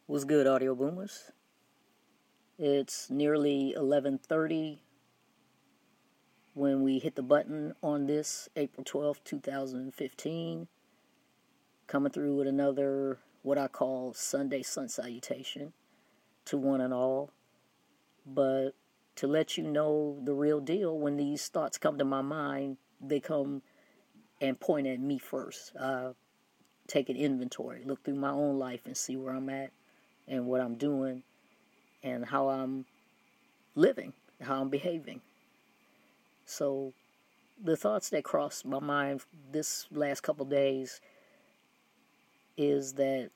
What's good, audio boomers? It's nearly 11:30 when we hit the button on this April 12th, 2015. Coming through with another, what I call Sunday sun salutation to one and all. But to let you know the real deal, when these thoughts come to my mind, they come and point at me first. Take an inventory, look through my own life and see where I'm at and what I'm doing and how I'm living, how I'm behaving. So the thoughts that crossed my mind this last couple days is that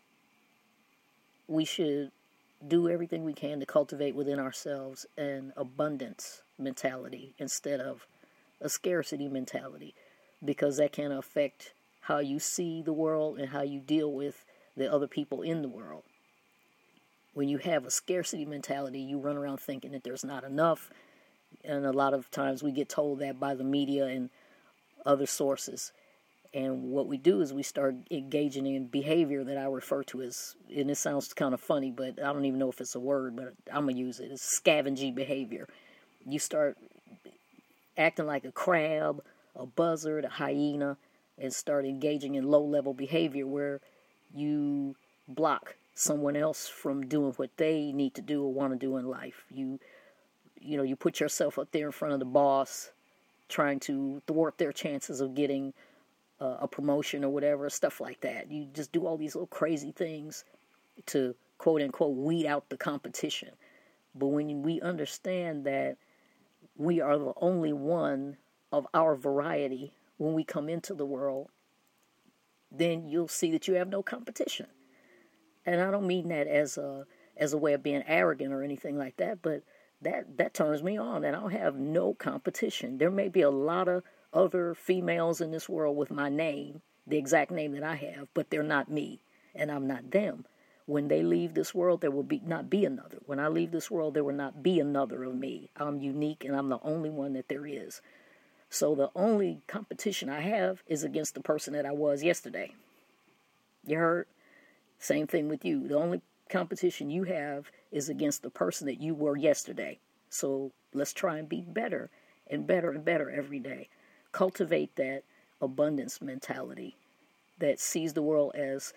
we should do everything we can to cultivate within ourselves an abundance mentality instead of a scarcity mentality, because that can affect how you see the world and how you deal with the other people in the world. When you have a scarcity mentality, you run around thinking that there's not enough, and a lot of times we get told that by the media and other sources. And what we do is we start engaging in behavior that I refer to as, and it sounds kind of funny, but I don't even know if it's a word, but I'm going to use it. It's scavenging behavior. You start acting like a crab, a buzzard, a hyena, and start engaging in low-level behavior where you block someone else from doing what they need to do or want to do in life. You put yourself up there in front of the boss, trying to thwart their chances of getting a promotion or whatever, stuff like that. You just do all these little crazy things to, quote unquote, weed out the competition. But when we understand that we are the only one of our variety when we come into the world, then you'll see that you have no competition. And I don't mean that as a way of being arrogant or anything like that, but that turns me on, and I'll have no competition. There may be a lot of other females in this world with my name, the exact name that I have, but they're not me, and I'm not them. When they leave this world, there will not be another. When I leave this world, there will not be another of me. I'm unique, and I'm the only one that there is. So the only competition I have is against the person that I was yesterday. You heard? Same thing with you. The only competition you have is against the person that you were yesterday. So let's try and be better and better and better every day. Cultivate that abundance mentality that sees the world as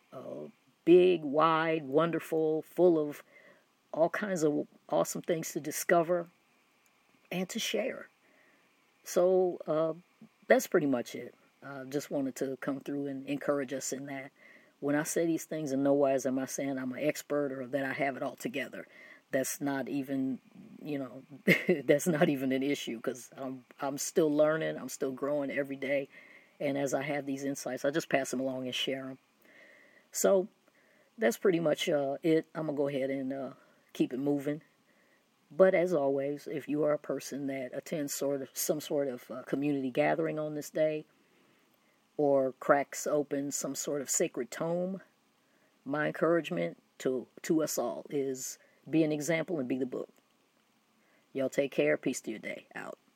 big, wide, wonderful, full of all kinds of awesome things to discover and to share. So that's pretty much it. I just wanted to come through and encourage us in that. When I say these things, in no wise am I saying I'm an expert or that I have it all together. That's not even, that's not even an issue, because I'm still learning. I'm still growing every day. And as I have these insights, I just pass them along and share them. So that's pretty much it. I'm going to go ahead and keep it moving. But as always, if you are a person that attends some sort of community gathering on this day, or cracks open some sort of sacred tome, my encouragement to us all is be an example and be the book. Y'all take care. Peace to your day. Out.